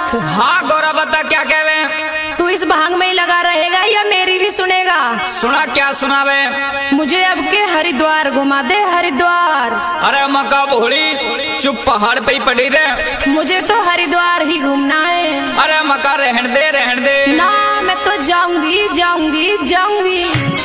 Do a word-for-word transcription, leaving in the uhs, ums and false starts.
नाथ। हाँ गौरा बता क्या कहवे। तू इस भांग में ही लगा रहेगा या मेरी भी सुनेगा? सुना क्या सुनावे। मुझे अब के हरिद्वार घुमा दे हरिद्वार। अरे मका भोली चुप पहाड़ पे ही पड़ी रहे। मुझे तो हरिद्वार ही घूमना है। अरे मका रहन दे रहन दे। ना मैं तो जाऊंगी जाऊंगी जाऊंगी।